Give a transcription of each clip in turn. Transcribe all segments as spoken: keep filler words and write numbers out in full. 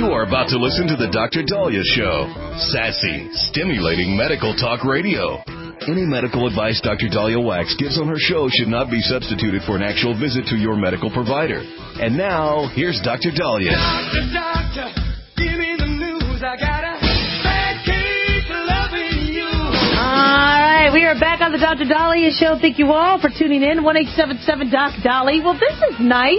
You are about to listen to the Doctor Daliah Show. Sassy, stimulating medical talk radio. Any medical advice Doctor Daliah Wax gives on her show should not be substituted for an actual visit to your medical provider. And now, here's Doctor Daliah. Doctor, doctor, give me the news. I got a bad case of loving you. All right, we are back on the Doctor Daliah Show. Thank you all for tuning in. one eight seven seven Doc Dolly. Well, this is nice.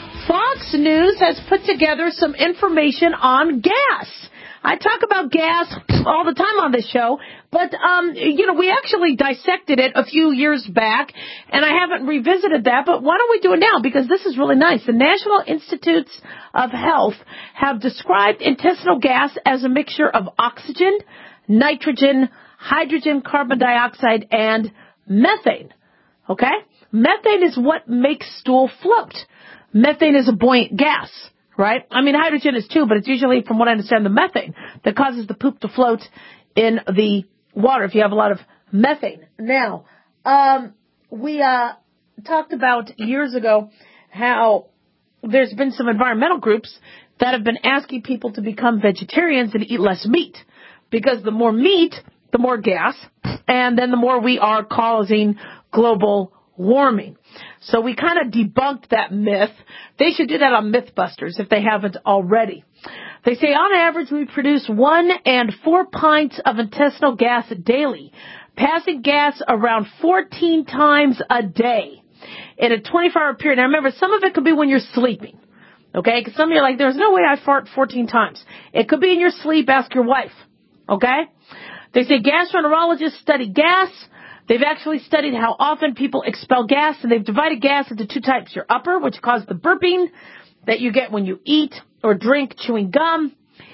Fox News has put together some information on gas. I talk about gas all the time on this show, but, um, you know, we actually dissected it a few years back, and I haven't revisited that, but why don't we do it now? Because this is really nice. The National Institutes of Health have described intestinal gas as a mixture of oxygen, nitrogen, hydrogen, carbon dioxide, and methane. Okay? Methane is what makes stool float. Methane is a buoyant gas, right? I mean, hydrogen is too, but it's usually, from what I understand, the methane that causes the poop to float in the water if you have a lot of methane. Now, um, we uh, talked about years ago how there's been some environmental groups that have been asking people to become vegetarians and eat less meat, because the more meat, the more gas, and then the more we are causing global warming. So we kind of debunked that myth. They should do that on Mythbusters if they haven't already. They say on average we produce one and four pints of intestinal gas daily, passing gas around fourteen times a day in a twenty-four hour period. Now remember, some of it could be when you're sleeping, okay? Because some of you are like, there's no way I fart fourteen times. It could be in your sleep. Ask your wife, okay? They say gastroenterologists study gas. They've actually studied how often people expel gas, and they've divided gas into two types. Your upper, which causes the burping that you get when you eat or drink chewing gum.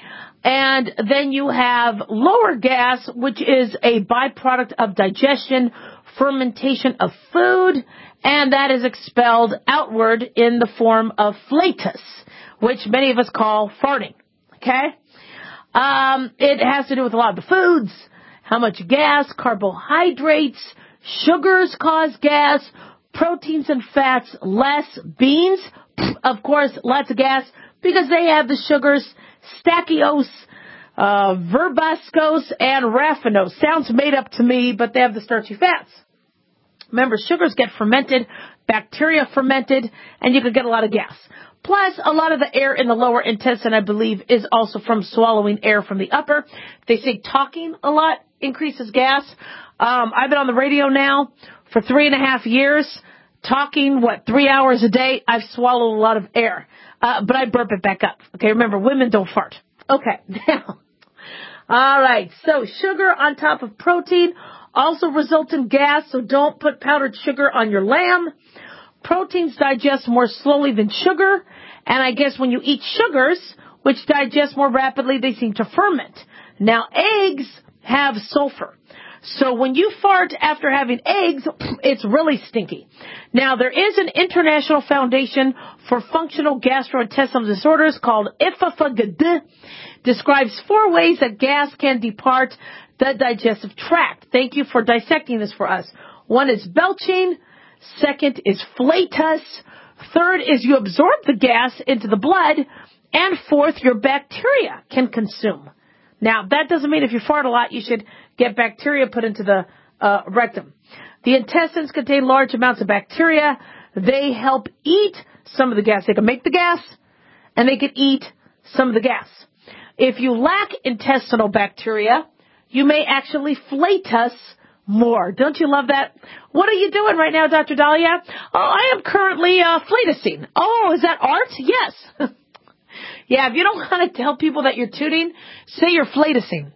And then you have lower gas, which is a byproduct of digestion, fermentation of food, and that is expelled outward in the form of flatus, which many of us call farting. Okay? Um, it has to do with a lot of the foods. How much gas, carbohydrates, sugars cause gas, proteins and fats less, beans, of course, lots of gas, because they have the sugars, stachyose, uh, verbascose, and raffinose. Sounds made up to me, but they have the starchy fats. Remember, sugars get fermented, bacteria fermented, and you can get a lot of gas. Plus, a lot of the air in the lower intestine, I believe, is also from swallowing air from the upper. They say talking a lot increases gas. Um, I've been on the radio now for three and a half years, talking, what, three hours a day. I've swallowed a lot of air, uh, but I burp it back up. Okay, remember, women don't fart. Okay, now, all right, so sugar on top of protein also results in gas, so don't put powdered sugar on your lamb. Proteins digest more slowly than sugar, and I guess when you eat sugars, which digest more rapidly, they seem to ferment. Now, eggs have sulfur. So when you fart after having eggs, it's really stinky. Now, there is an International Foundation for Functional Gastrointestinal Disorders called I F A G D, describes four ways that gas can depart the digestive tract. Thank you for dissecting this for us. One is belching. Second is flatus. Third is you absorb the gas into the blood. And fourth, your bacteria can consume. Now, that doesn't mean if you fart a lot, you should get bacteria put into the uh, rectum. The intestines contain large amounts of bacteria. They help eat some of the gas. They can make the gas, and they can eat some of the gas. If you lack intestinal bacteria, you may actually flatus more. Don't you love that? What are you doing right now, Doctor Daliah? Oh, I am currently uh, flatusing. Oh, is that art? Yes. Yeah, if you don't want to tell people that you're tooting, say you're flatusing.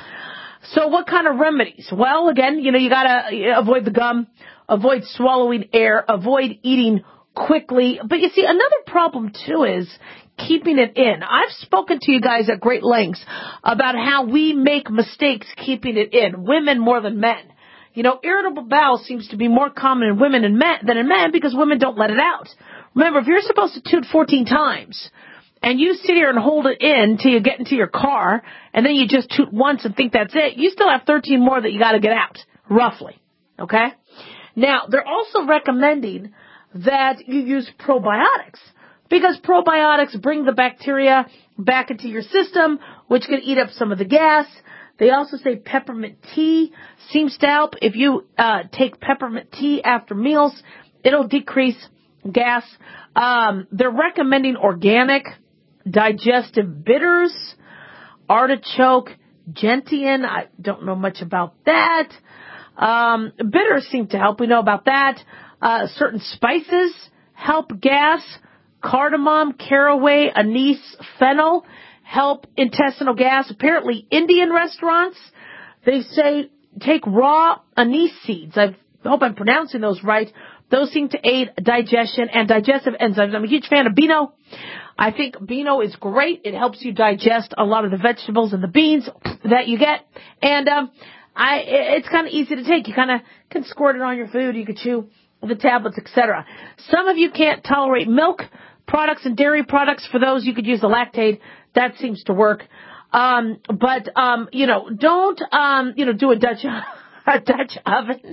So what kind of remedies? Well, again, you know, you got to avoid the gum, avoid swallowing air, avoid eating quickly. But you see, another problem, too, is keeping it in. I've spoken to you guys at great lengths about how we make mistakes keeping it in, women more than men. You know, irritable bowel seems to be more common in women and men than in men because women don't let it out. Remember, if you're supposed to toot fourteen times, and you sit here and hold it in till you get into your car, and then you just toot once and think that's it, you still have thirteen more that you got to get out, roughly. Okay? Now, they're also recommending that you use probiotics, because probiotics bring the bacteria back into your system, which can eat up some of the gas. They also say peppermint tea seems to help. If you uh, take peppermint tea after meals, it'll decrease gas. Um, they're recommending organic digestive bitters, artichoke, gentian. I don't know much about that. Um, bitters seem to help. We know about that. Uh, certain spices help gas. Cardamom, caraway, anise, fennel help intestinal gas. Apparently, Indian restaurants, they say take raw anise seeds. I hope I'm pronouncing those right. Those seem to aid digestion and digestive enzymes. I'm a huge fan of Beano. I think Beano is great. It helps you digest a lot of the vegetables and the beans that you get. And um, I, it's kind of easy to take. You kind of can squirt it on your food. You can chew the tablets, et cetera. Some of you can't tolerate milk products and dairy products. For those, you could use the Lactaid. That seems to work. Um, but, um, you know, don't, um, you know, do a Dutch, a Dutch oven.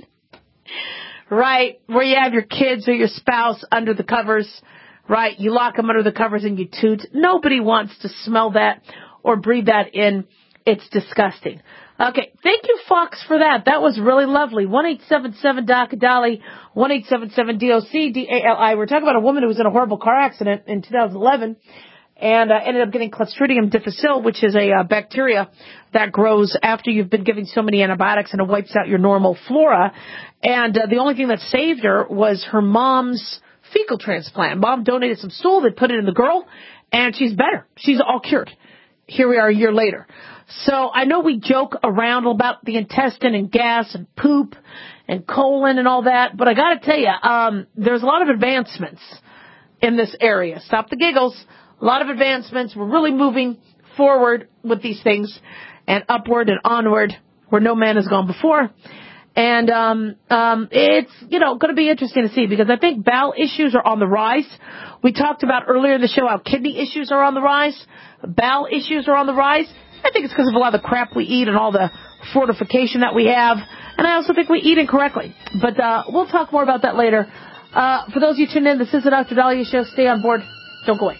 Right, where you have your kids or your spouse under the covers, right? You lock them under the covers and you toot. Nobody wants to smell that or breathe that in. It's disgusting. Okay, thank you, Fox, for that. That was really lovely. one eight seven seven D O C D A L I, one eight seven seven D O C D A L I. We're talking about a woman who was in a horrible car accident in two thousand eleven and uh, ended up getting Clostridium difficile, which is a uh, bacteria that grows after you've been giving so many antibiotics, and it wipes out your normal flora. And uh, the only thing that saved her was her mom's fecal transplant. Mom donated some stool. They put it in the girl, and she's better. She's all cured. Here we are a year later. So I know we joke around about the intestine and gas and poop and colon and all that, but I got to tell you, um, there's a lot of advancements in this area. Stop the giggles. A lot of advancements. We're really moving forward with these things and upward and onward where no man has gone before. And um, um, it's, you know, going to be interesting to see because I think bowel issues are on the rise. We talked about earlier in the show how kidney issues are on the rise. Bowel issues are on the rise. I think it's because of a lot of the crap we eat and all the fortification that we have. And I also think we eat incorrectly. But uh, we'll talk more about that later. Uh, for those of you tuned in, this is the Doctor Dahlia Show. Stay on board. Don't go away.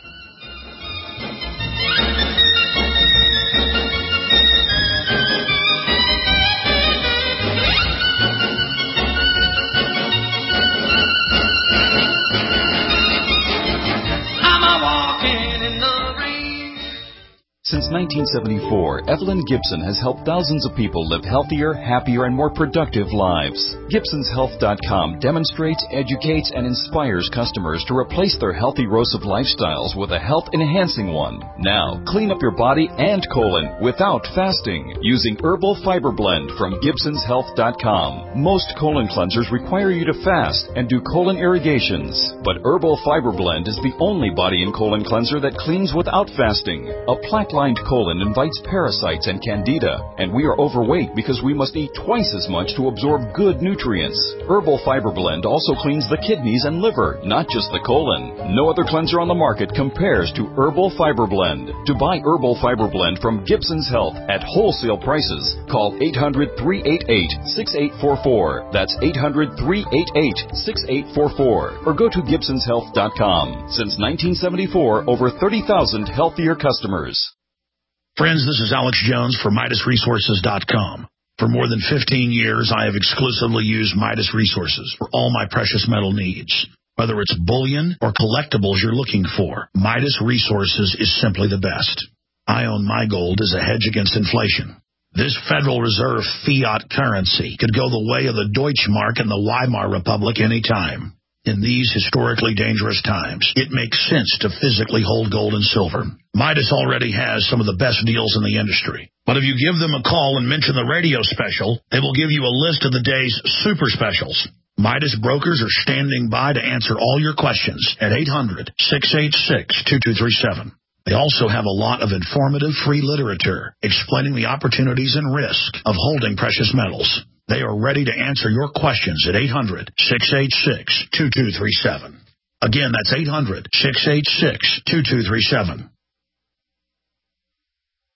Since nineteen seventy-four, Evelyn Gibson has helped thousands of people live healthier, happier, and more productive lives. Gibsons Health dot com demonstrates, educates, and inspires customers to replace their healthy erosive lifestyles with a health-enhancing one. Now, clean up your body and colon without fasting using Herbal Fiber Blend from Gibsons Health dot com. Most colon cleansers require you to fast and do colon irrigations, but Herbal Fiber Blend is the only body and colon cleanser that cleans without fasting. A plaque Plaque-lined colon invites parasites and candida, and we are overweight because we must eat twice as much to absorb good nutrients. Herbal Fiber Blend also cleans the kidneys and liver, not just the colon. No other cleanser on the market compares to Herbal Fiber Blend. To buy Herbal Fiber Blend from Gibsons Health at wholesale prices, call eight hundred, three eight eight, six eight four four. That's eight hundred, three eight eight, six eight four four. Or go to Gibsons Health dot com. Since nineteen seventy-four, over thirty thousand healthier customers. Friends, this is Alex Jones for Midas Resources dot com. For more than fifteen years, I have exclusively used Midas Resources for all my precious metal needs. Whether it's bullion or collectibles you're looking for, Midas Resources is simply the best. I own my gold as a hedge against inflation. This Federal Reserve fiat currency could go the way of the Deutschmark and the Weimar Republic any time. In these historically dangerous times, it makes sense to physically hold gold and silver. Midas already has some of the best deals in the industry. But if you give them a call and mention the radio special, they will give you a list of the day's super specials. Midas brokers are standing by to answer all your questions at eight hundred, six eight six, two two three seven. They also have a lot of informative free literature explaining the opportunities and risk of holding precious metals. They are ready to answer your questions at eight hundred, six eight six, two two three seven. Again, that's eight hundred, six eight six, two two three seven.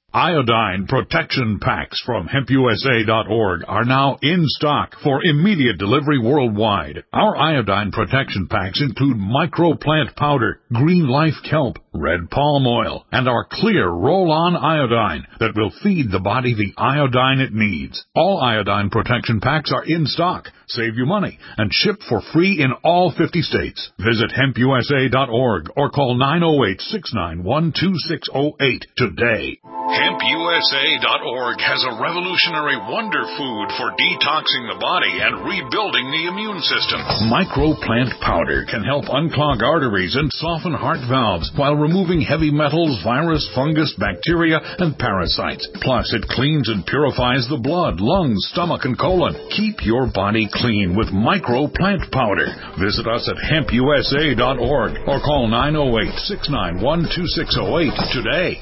Iodine protection packs from hemp U S A dot org are now in stock for immediate delivery worldwide. Our iodine protection packs include microplant powder, green life kelp, red palm oil, and our clear roll-on iodine that will feed the body the iodine it needs. All iodine protection packs are in stock, save you money, and ship for free in all fifty states. Visit hemp U S A dot org or call nine oh eight, six nine one, two six oh eight today. hemp U S A dot org has a revolutionary wonder food for detoxing the body and rebuilding the immune system. Microplant powder can help unclog arteries and soften heart valves while removing heavy metals, virus, fungus, bacteria, and parasites. Plus, it cleans and purifies the blood, lungs, stomach, and colon. Keep your body clean with microplant powder. Visit us at hemp U S A dot org or call nine oh eight, six nine one, two six oh eight today.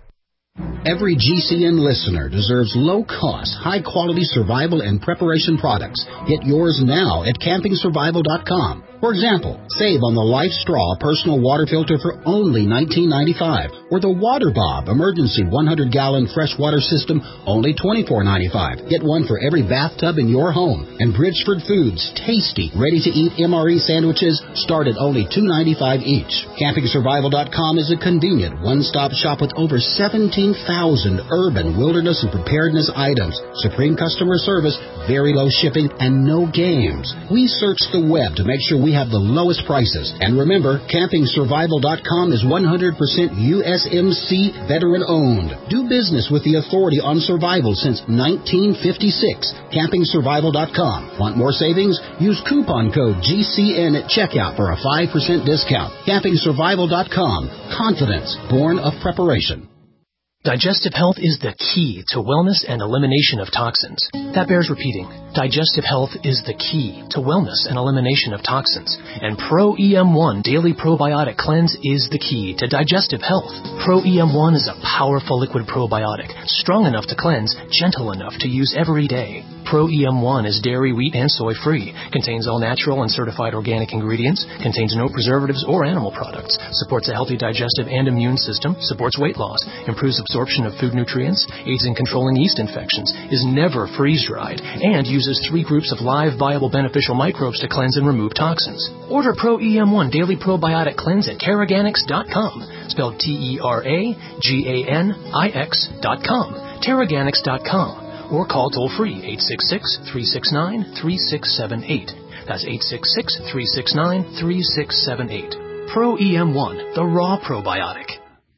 Every G C N listener deserves low-cost, high-quality survival and preparation products. Get yours now at camping survival dot com. For example, save on the Life Straw personal water filter for only nineteen ninety-five dollars, or the Water Bob emergency one hundred gallon freshwater system, only twenty-four ninety-five. Get one for every bathtub in your home. And Bridgeford Foods tasty, ready-to-eat M R E sandwiches start at only two ninety-five each. camping survival dot com is a convenient one-stop shop with over seventeen thousand urban, wilderness, and preparedness items. Supreme customer service, very low shipping, and no games. We search the web to make sure we have the lowest prices. And remember, camping survival dot com is one hundred percent U S M C veteran-owned. Do business with the authority on survival since nineteen fifty-six. camping survival dot com. Want more savings? Use coupon code G C N at checkout for a five percent discount. camping survival dot com. Confidence born of preparation. Digestive health is the key to wellness and elimination of toxins. That bears repeating. Digestive health is the key to wellness and elimination of toxins. And Pro E M one Daily Probiotic Cleanse is the key to digestive health. Pro E M one is a powerful liquid probiotic, strong enough to cleanse, gentle enough to use every day. Pro E M one is dairy, wheat, and soy-free, contains all natural and certified organic ingredients, contains no preservatives or animal products, supports a healthy digestive and immune system, supports weight loss, improves absorption of food nutrients, aids in controlling yeast infections, is never freeze-dried, and uses three groups of live, viable, beneficial microbes to cleanse and remove toxins. Order Pro E M one Daily Probiotic Cleanse at Teraganix dot com, spelled T E R A G A N I X dot com, Teraganix dot com. Or call toll-free eight six six, three six nine, three six seven eight. That's eight six six, three six nine, three six seven eight. Pro E M one, the raw probiotic.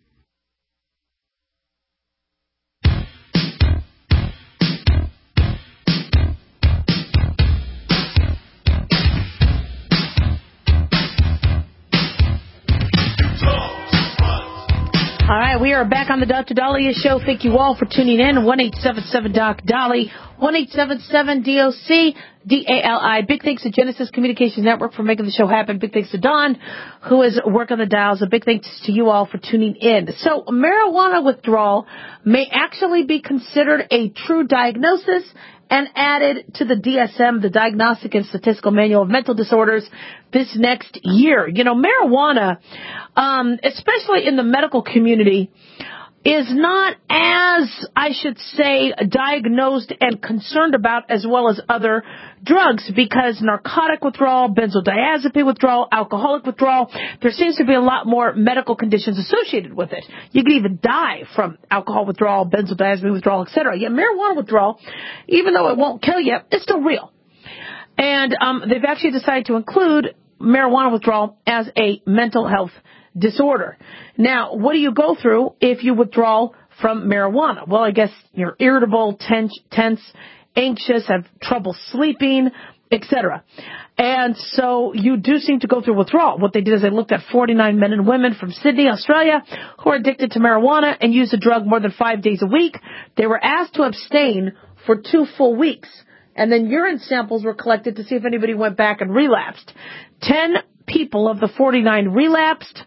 All right, we are back on the Doctor Dahlia Show. Thank you all for tuning in. one eight seven seven Doc Dolly, one eight seven seven D O C D A L I. Big thanks to Genesis Communications Network for making the show happen. Big thanks to Don, who is working the dials. A big thanks to you all for tuning in. So marijuana withdrawal may actually be considered a true diagnosis and added to the D S M, the Diagnostic and Statistical Manual of Mental Disorders, this next year. You know, marijuana, um, especially in the medical community, is not as, I should say, diagnosed and concerned about as well as other drugs, because narcotic withdrawal, benzodiazepine withdrawal, alcoholic withdrawal, there seems to be a lot more medical conditions associated with it. You can even die from alcohol withdrawal, benzodiazepine withdrawal, et cetera. Yet marijuana withdrawal, even though it won't kill you, it's still real. And um, they've actually decided to include marijuana withdrawal as a mental health disorder. Now, what do you go through if you withdraw from marijuana? Well, I guess you're irritable, tense, tense, anxious, have trouble sleeping, et cetera. And so you do seem to go through withdrawal. What they did is they looked at forty-nine men and women from Sydney, Australia, who are addicted to marijuana and use the drug more than five days a week. They were asked to abstain for two full weeks. And then urine samples were collected to see if anybody went back and relapsed. Ten people of the forty-nine relapsed.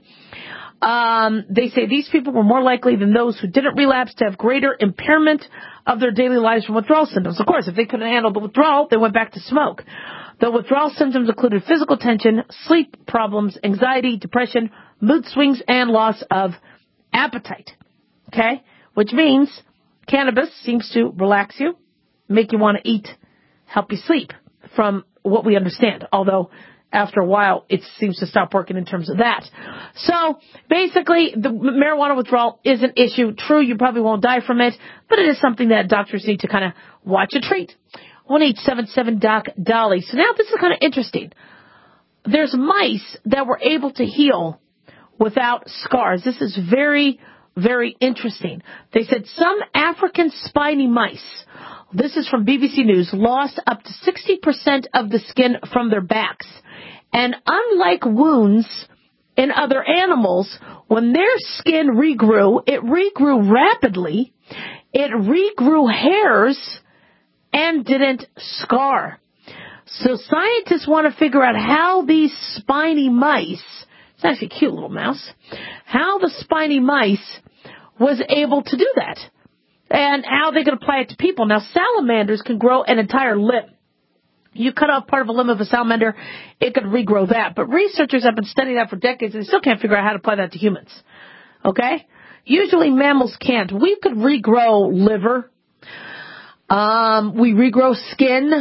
Um, they say these people were more likely than those who didn't relapse to have greater impairment of their daily lives from withdrawal symptoms. Of course, if they couldn't handle the withdrawal, they went back to smoke. The withdrawal symptoms included physical tension, sleep problems, anxiety, depression, mood swings, and loss of appetite. Okay? which means cannabis seems to relax you, make you want to eat, help you sleep, from what we understand, although after a while it seems to stop working in terms of that. So basically, the marijuana withdrawal is an issue. True, you probably won't die from it, but it is something that doctors need to kind of watch and treat. one eight seven seven doc Dolly. So now this is kind of interesting. There's mice that were able to heal without scars. This is very, very interesting. They said some African spiny mice, this is from B B C News, lost up to sixty percent of the skin from their backs. And unlike wounds in other animals, when their skin regrew, it regrew rapidly, it regrew hairs, and didn't scar. So scientists want to figure out how these spiny mice, it's actually a cute little mouse, how the spiny mice was able to do that and how they could apply it to people. Now, salamanders can grow an entire limb. You cut off part of a limb of a salamander, it could regrow that. But researchers have been studying that for decades, and they still can't figure out how to apply that to humans. Okay? Usually mammals can't. We could regrow liver. Um, we regrow skin.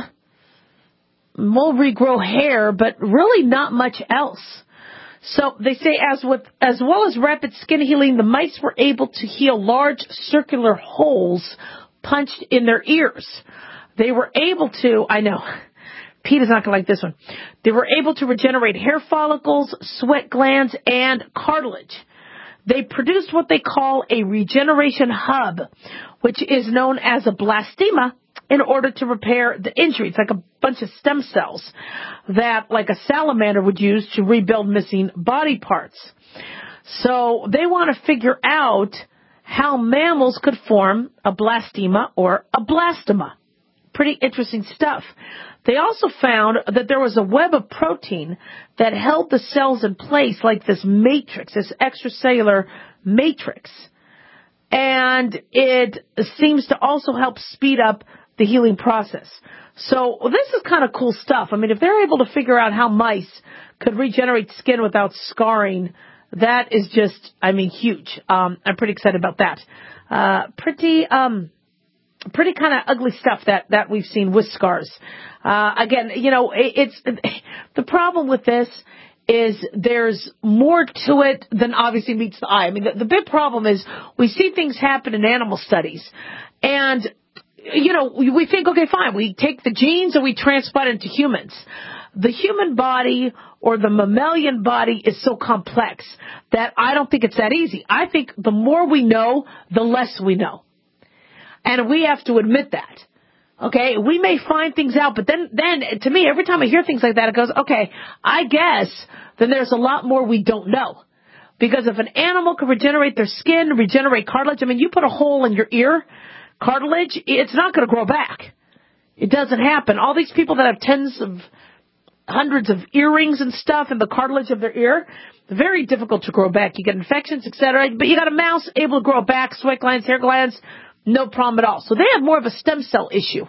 We'll regrow hair, but really not much else. So they say as with as well as rapid skin healing, the mice were able to heal large circular holes punched in their ears. They were able to, I know, Pete is not going to like this one. They were able to regenerate hair follicles, sweat glands, and cartilage. They produced what they call a regeneration hub, which is known as a blastema, in order to repair the injury. It's like a bunch of stem cells that, like a salamander would use to rebuild missing body parts. So they want to figure out how mammals could form a blastema or a blastema. Pretty interesting stuff. They also found that there was a web of protein that held the cells in place like this matrix, this extracellular matrix. And it seems to also help speed up the healing process. So this is kind of cool stuff. I mean, if they're able to figure out how mice could regenerate skin without scarring, that is just, I mean, huge. Um, I'm pretty excited about that. Uh, pretty, um, pretty kind of ugly stuff that, that we've seen with scars. Uh, again, you know, it, it's, the problem with this is there's more to it than obviously meets the eye. I mean, the, the big problem is we see things happen in animal studies, and you know, we, we think, okay, fine, we take the genes and we transplant it into humans. The human body or the mammalian body is so complex that I don't think it's that easy. I think the more we know, the less we know. And we have to admit that. Okay, we may find things out, but then, then to me, every time I hear things like that, it goes, okay, I guess then there's a lot more we don't know. Because if an animal can regenerate their skin, regenerate cartilage, I mean, you put a hole in your ear, cartilage, it's not going to grow back. It doesn't happen. All these people that have tens of hundreds of earrings and stuff in the cartilage of their ear, very difficult to grow back. You get infections, et cetera. But you got a mouse able to grow back, sweat glands, hair glands, no problem at all. So they have more of a stem cell issue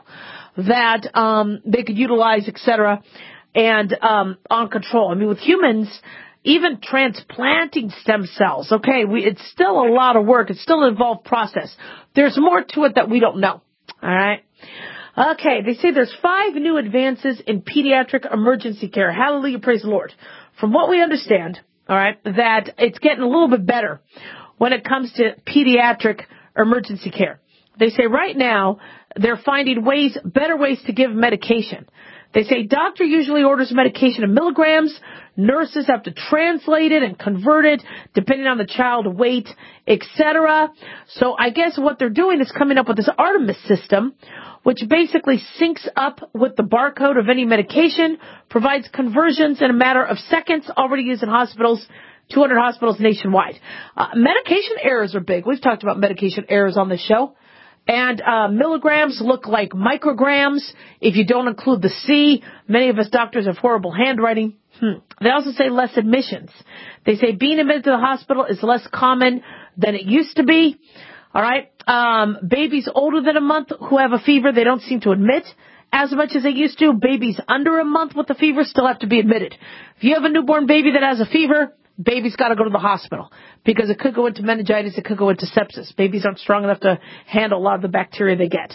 that um, they could utilize, et cetera, and um, on control. I mean, with humans, even transplanting stem cells, okay, we, it's still a lot of work. It's still an involved process. There's more to it that we don't know, all right? Okay, they say there's five new advances in pediatric emergency care. Hallelujah, praise the Lord. From what we understand, all right, that it's getting a little bit better when it comes to pediatric emergency care. They say right now they're finding ways, better ways to give medication. They say doctor usually orders medication in milligrams. Nurses have to translate it and convert it depending on the child weight, et cetera. So I guess what they're doing is coming up with this Artemis system, which basically syncs up with the barcode of any medication, provides conversions in a matter of seconds, already used in hospitals, two hundred hospitals nationwide. Uh, medication errors are big. We've talked about medication errors on this show. And uh, milligrams look like micrograms if you don't include the C. Many of us doctors have horrible handwriting. Hmm. They also say less admissions. They say being admitted to the hospital is less common than it used to be. All right. Um, babies older than a month who have a fever, they don't seem to admit as much as they used to. Babies under a month with a fever still have to be admitted. If you have a newborn baby that has a fever, baby's got to go to the hospital because it could go into meningitis, it could go into sepsis. Babies aren't strong enough to handle a lot of the bacteria they get.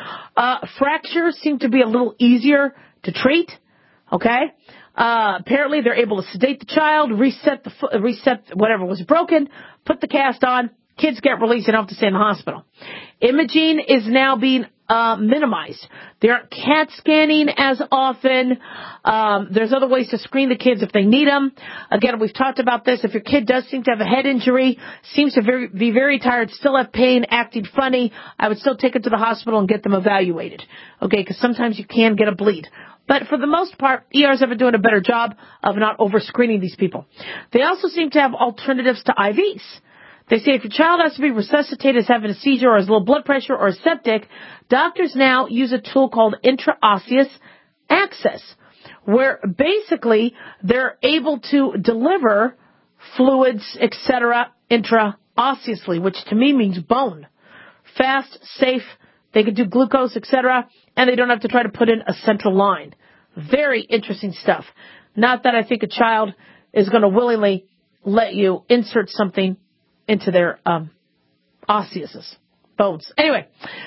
Uh, fractures seem to be a little easier to treat, okay? Uh, apparently they're able to sedate the child, reset the fo- reset whatever was broken, put the cast on, kids get released and don't have to stay in the hospital. Imaging is now being uh, minimized. They aren't CAT scanning as often. Um, there's other ways to screen the kids if they need them. Again, we've talked about this. If your kid does seem to have a head injury, seems to very, be very tired, still have pain, acting funny, I would still take it to the hospital and get them evaluated. Okay, because sometimes you can get a bleed. But for the most part, E Rs have been doing a better job of not over-screening these people. They also seem to have alternatives to I Vs. They say if your child has to be resuscitated as having a seizure or has low blood pressure or is septic, doctors now use a tool called intraosseous access, where basically they're able to deliver fluids, et cetera, intraosseously, which to me means bone. Fast, safe, they can do glucose, et cetera, and they don't have to try to put in a central line. Very interesting stuff. Not that I think a child is going to willingly let you insert something into their um, osseous bones. Anyway,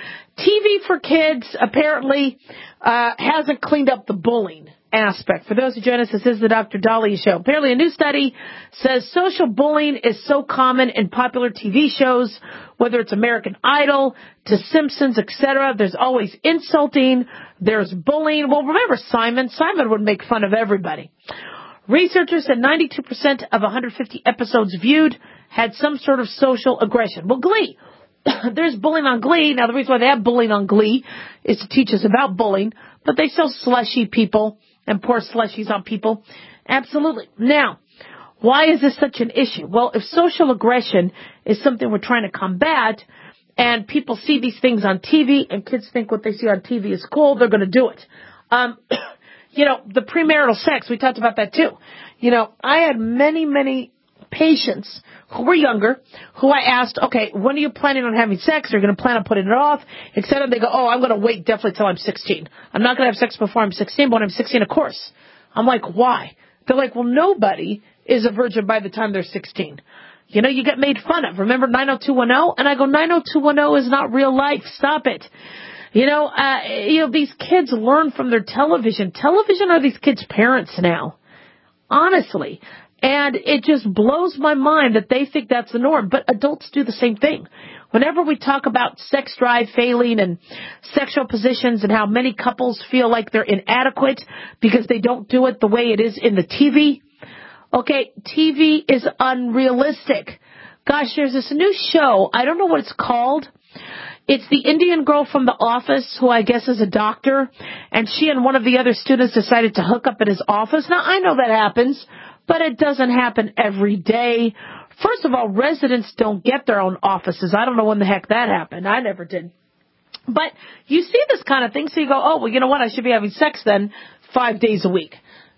T V for kids apparently uh, hasn't cleaned up the bullying aspect. For those who join us, this is the Doctor Dahlia Show. Apparently a new study says social bullying is so common in popular T V shows, whether it's American Idol to Simpsons, et cetera. There's always insulting. There's bullying. Well, remember Simon? Simon would make fun of everybody. Researchers said ninety-two percent of one hundred fifty episodes viewed had some sort of social aggression. Well, Glee. There's bullying on Glee. Now, the reason why they have bullying on Glee is to teach us about bullying, but they sell slushy people and pour slushies on people. Absolutely. Now, why is this such an issue? Well, if social aggression is something we're trying to combat and people see these things on T V and kids think what they see on T V is cool, they're going to do it. Um, you know, the premarital sex, we talked about that too. You know, I had many, many patients who were younger who I asked, okay, when are you planning on having sex? Are you going to plan on putting it off? Et cetera. They go, oh, I'm going to wait definitely till I'm sixteen. I'm not going to have sex before I'm sixteen, but when I'm sixteen, of course. I'm like, why? They're like, well, nobody is a virgin by the time they're sixteen. You know, you get made fun of. Remember nine oh two one oh? And I go, nine oh two one oh is not real life. Stop it. You know, uh, you know, these kids learn from their television. Television are these kids' parents now. Honestly. And it just blows my mind that they think that's the norm. But adults do the same thing. Whenever we talk about sex drive failing and sexual positions and how many couples feel like they're inadequate because they don't do it the way it is in the T V. Okay, T V is unrealistic. Gosh, there's this new show. I don't know what it's called. It's the Indian girl from The Office, who I guess is a doctor, and she and one of the other students decided to hook up at his office. Now, I know that happens, but it doesn't happen every day. First of all, residents don't get their own offices. I don't know when the heck that happened. I never did. But you see this kind of thing, so you go, oh, well, you know what? I should be having sex then five days a week.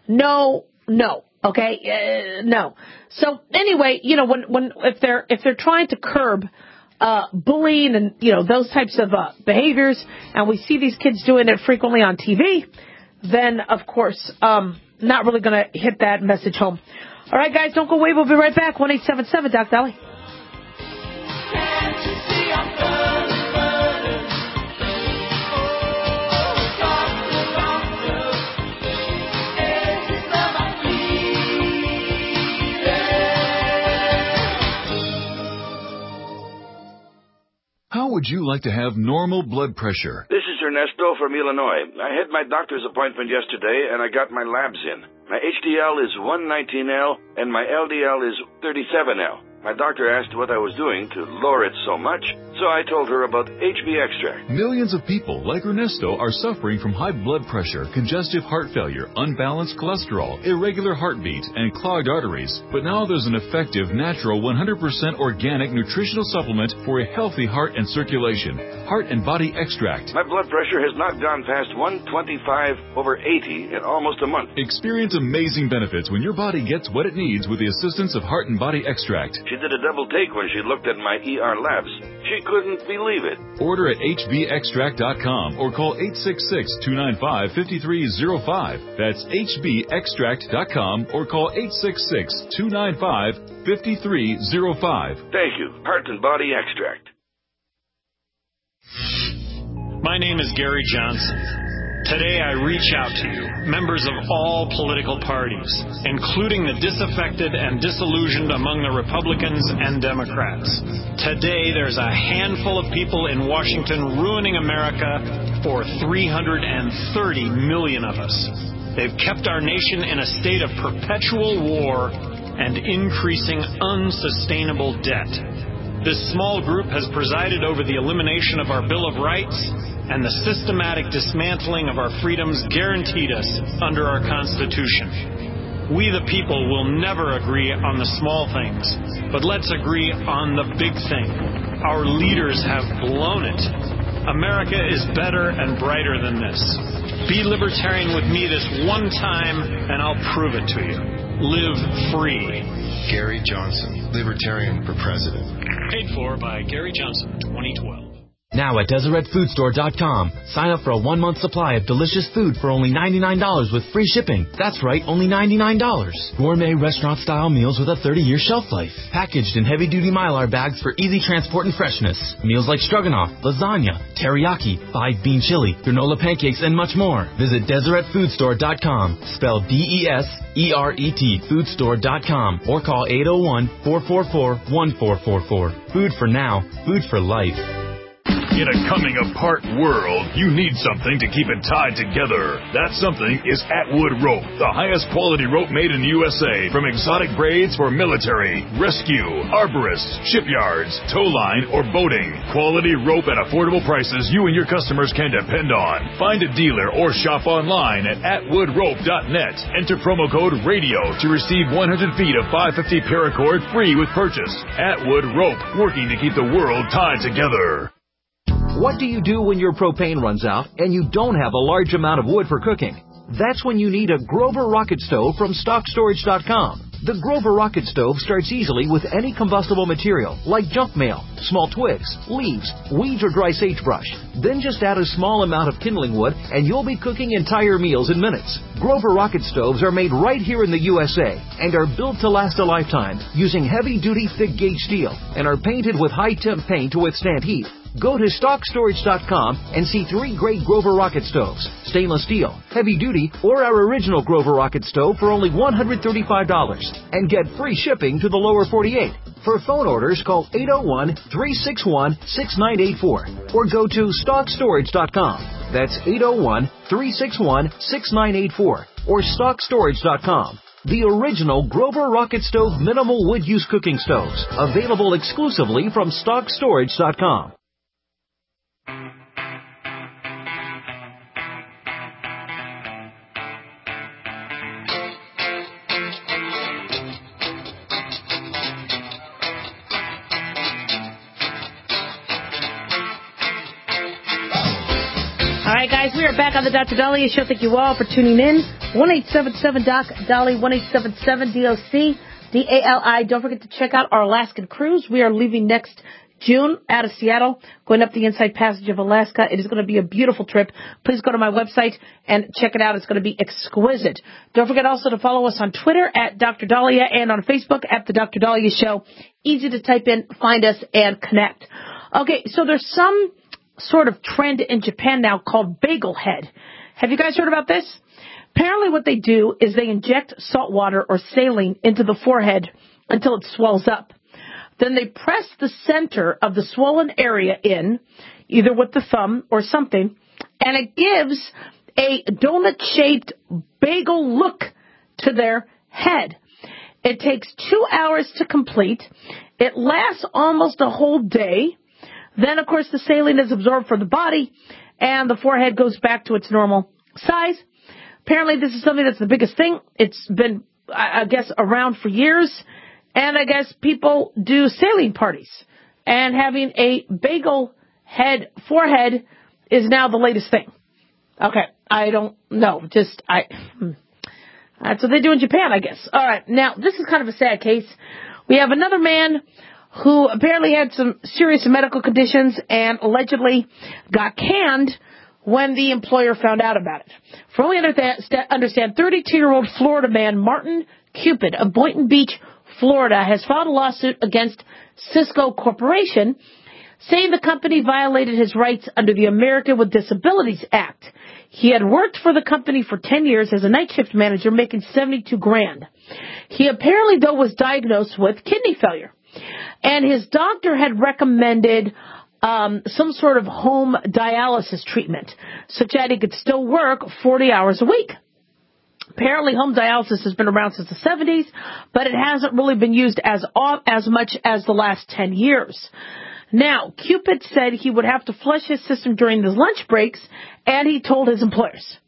No, no. Okay, uh, no. So anyway, you know, when when if they're if they're trying to curb uh bullying and you know those types of uh, behaviors, and we see these kids doing it frequently on T V, then of course, um, not really going to hit that message home. All right, guys, don't go away. We'll be right back. One eight seven seven Doc Dolly. How would you like to have normal blood pressure? This is Ernesto from Illinois. I had my doctor's appointment yesterday, and I got my labs in. My H D L is one nineteen L, and my L D L is thirty-seven L. My doctor asked what I was doing to lower it so much, so I told her about H B Extract. Millions of people like Ernesto are suffering from high blood pressure, congestive heart failure, unbalanced cholesterol, irregular heartbeat, and clogged arteries. But now there's an effective, natural, one hundred percent organic nutritional supplement for a healthy heart and circulation. Heart and Body Extract. My blood pressure has not gone past one twenty-five over eighty in almost a month. Experience amazing benefits when your body gets what it needs with the assistance of Heart and Body Extract. She did a double take when she looked at my E R labs. She couldn't believe it. Order at H B extract dot com or call eight six six, two nine five, five three zero five. That's H B extract dot com or call eight six six, two nine five, five three zero five. Thank you. Heart and Body Extract. My name is Gary Johnson. Today I reach out to you, members of all political parties, including the disaffected and disillusioned among the Republicans and Democrats. Today there's a handful of people in Washington ruining America for three hundred thirty million of us. They've kept our nation in a state of perpetual war and increasing unsustainable debt. This small group has presided over the elimination of our Bill of Rights and the systematic dismantling of our freedoms guaranteed us under our Constitution. We the people will never agree on the small things, but let's agree on the big thing. Our leaders have blown it. America is better and brighter than this. Be libertarian with me this one time, and I'll prove it to you. Live free. Gary Johnson, Libertarian for President. Paid for by Gary Johnson, twenty twelve. Now at Deseret Food Store dot com, sign up for a one-month supply of delicious food for only ninety-nine dollars with free shipping. That's right, only ninety-nine dollars. Gourmet restaurant-style meals with a thirty-year shelf life. Packaged in heavy-duty Mylar bags for easy transport and freshness. Meals like stroganoff, lasagna, teriyaki, five-bean chili, granola pancakes, and much more. Visit Deseret Food Store dot com, spelled D E S E R E T, food store dot com, or call eight oh one, four four four, one four four four. Food for now, food for life. In a coming-apart world, you need something to keep it tied together. That something is Atwood Rope, the highest quality rope made in the U S A, from exotic braids for military, rescue, arborists, shipyards, tow line, or boating. Quality rope at affordable prices you and your customers can depend on. Find a dealer or shop online at atwood rope dot net. Enter promo code RADIO to receive one hundred feet of five fifty paracord free with purchase. Atwood Rope, working to keep the world tied together. What do you do when your propane runs out and you don't have a large amount of wood for cooking? That's when you need a Grover Rocket Stove from stock storage dot com. The Grover Rocket Stove starts easily with any combustible material like junk mail, small twigs, leaves, weeds, or dry sagebrush. Then just add a small amount of kindling wood and you'll be cooking entire meals in minutes. Grover Rocket Stoves are made right here in the U S A and are built to last a lifetime using heavy-duty thick-gauge steel and are painted with high-temp paint to withstand heat. Go to stock storage dot com and see three great Grover Rocket Stoves, stainless steel, heavy-duty, or our original Grover Rocket Stove for only one hundred thirty-five dollars and get free shipping to the lower forty-eight. For phone orders, call eight oh one, three six one, six nine eight four or go to stock storage dot com. That's eight oh one, three six one, six nine eight four or stock storage dot com. The original Grover Rocket Stove minimal wood use cooking stoves, available exclusively from stock storage dot com. All right, guys, we are back on the Doctor Daliah Show. Thank you all for tuning in. one eight seven seven D O C D A L I, one eight seven seven D O C D A L I. Don't forget to check out our Alaskan cruise. We are leaving next June out of Seattle, going up the Inside Passage of Alaska. It is going to be a beautiful trip. Please go to my website and check it out. It's going to be exquisite. Don't forget also to follow us on Twitter at Doctor Daliah and on Facebook at the Doctor Daliah Show. Easy to type in, find us, and connect. Okay, so there's some sort of trend in Japan now called bagel head. Have you guys heard about this? Apparently what they do is they inject salt water or saline into the forehead until it swells up. Then they press the center of the swollen area in, either with the thumb or something, and it gives a donut-shaped bagel look to their head. It takes two hours to complete. It lasts almost a whole day. Then, of course, the saline is absorbed from the body, and the forehead goes back to its normal size. Apparently, this is something that's the biggest thing. It's been, I guess, around for years. And I guess people do saline parties. And having a bagel head forehead is now the latest thing. Okay, I don't know. Just, I, hmm. That's what they do in Japan, I guess. All right, now, this is kind of a sad case. We have another man who apparently had some serious medical conditions and allegedly got canned when the employer found out about it. From what we understand, thirty-two-year-old Florida man Martin Cupid of Boynton Beach, Florida, has filed a lawsuit against Cisco Corporation, saying the company violated his rights under the American with Disabilities Act. He had worked for the company for ten years as a night shift manager, making seventy-two grand. He apparently, though, was diagnosed with kidney failure, and his doctor had recommended um, some sort of home dialysis treatment, such that he could still work forty hours a week. Apparently, home dialysis has been around since the seventies, but it hasn't really been used as as much as the last ten years. Now, Cupid said he would have to flush his system during his lunch breaks, and he told his employers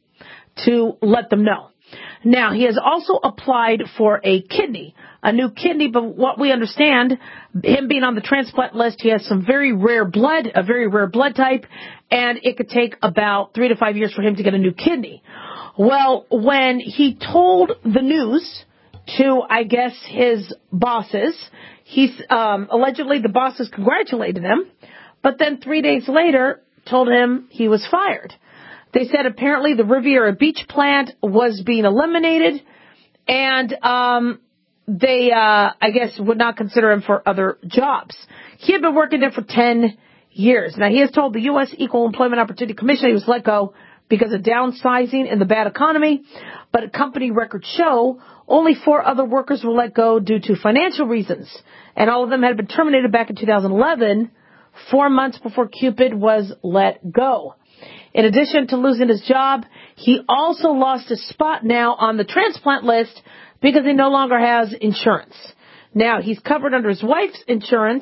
to let them know. Now, he has also applied for a kidney, a new kidney, but what we understand, him being on the transplant list, he has some very rare blood, a very rare blood type, and it could take about three to five years for him to get a new kidney. Well, when he told the news to, I guess, his bosses, he's um, allegedly the bosses congratulated him, but then three days later told him he was fired. They said apparently the Riviera Beach plant was being eliminated, and um, they, uh, I guess, would not consider him for other jobs. He had been working there for ten years. Now, he has told the U S Equal Employment Opportunity Commission he was let go because of downsizing and the bad economy, but company records show only four other workers were let go due to financial reasons, and all of them had been terminated back in two thousand eleven, four months before Cupid was let go. In addition to losing his job, he also lost his spot now on the transplant list because he no longer has insurance. Now, he's covered under his wife's insurance,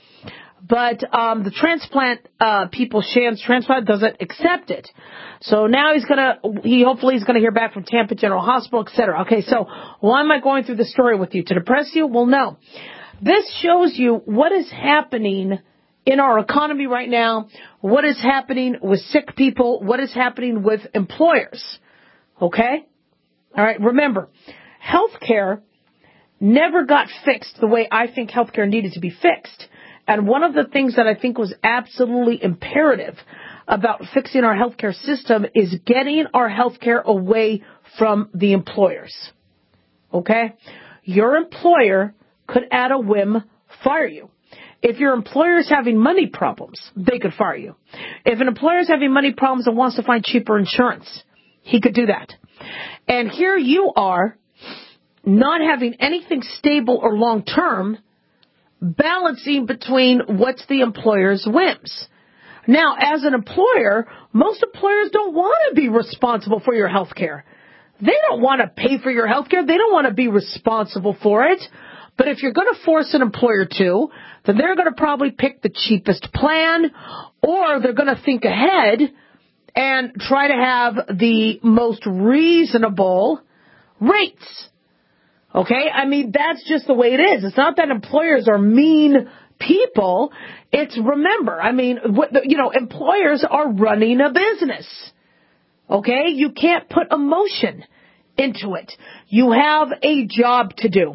but um, the transplant uh, people, Shands Transplant, doesn't accept it. So now he's gonna, he hopefully he's gonna hear back from Tampa General Hospital, et cetera. Okay, so why am I going through this story with you? To depress you? Well, no. This shows you what is happening in our economy right now, what is happening with sick people, what is happening with employers. Okay? All right, remember, healthcare never got fixed the way I think healthcare needed to be fixed. And one of the things that I think was absolutely imperative about fixing our healthcare system is getting our healthcare away from the employers. Okay? Your employer could at a whim fire you. If your employer is having money problems, they could fire you. If an employer is having money problems and wants to find cheaper insurance, he could do that. And here you are, not having anything stable or long-term, balancing between what's the employer's whims. Now, as an employer, most employers don't want to be responsible for your health care. They don't want to pay for your health care. They don't want to be responsible for it. But if you're going to force an employer to, then they're going to probably pick the cheapest plan, or they're going to think ahead and try to have the most reasonable rates. Okay? I mean, that's just the way it is. It's not that employers are mean people. It's, remember, I mean, you know, employers are running a business. Okay? You can't put emotion into it. You have a job to do.